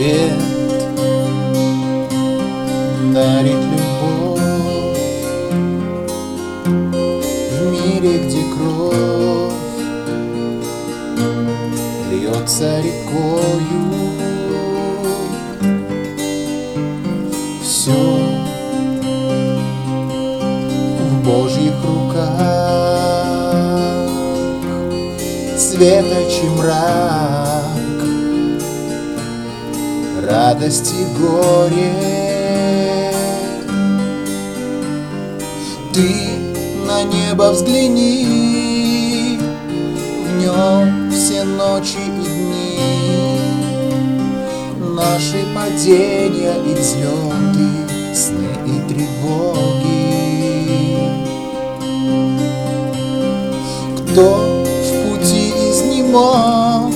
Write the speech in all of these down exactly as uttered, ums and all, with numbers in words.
свет дарит любовь в мире, где кровь льется рекою. Все в Божьих руках, светоч и мрак, радость и горе. Ты на небо взгляни, в нем все ночи и дни, наши падения и взлеты, сны и тревоги. Кто в пути изнемог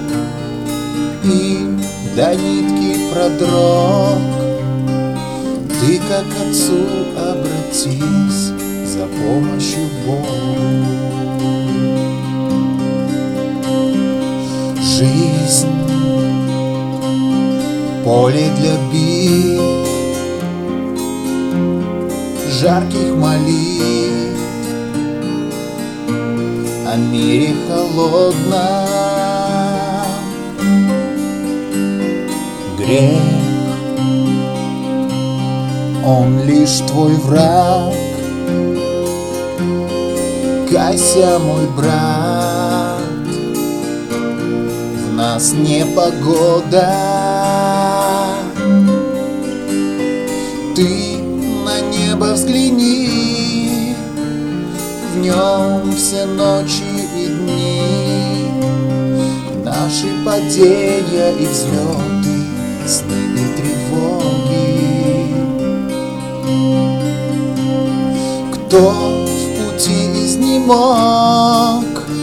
и до нитки продрог, ты как к Отцу обратись за помощью Богу. Жизнь — поле для битв, жарких молитв о мире холодном. Грех, он лишь твой враг. Кайся, мой брат, в нас непогода. Ты на небо взгляни, в нем все ночи и дни, наши падения и взлеты, сны и тревоги. Кто в пути изнемог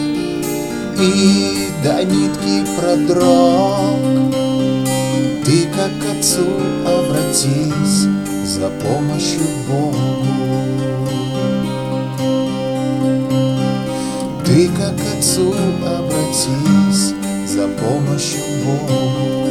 и до нитки продрог, ты как к Отцу обратись за помощью Богу. Ты как к Отцу обратись за помощью Богу.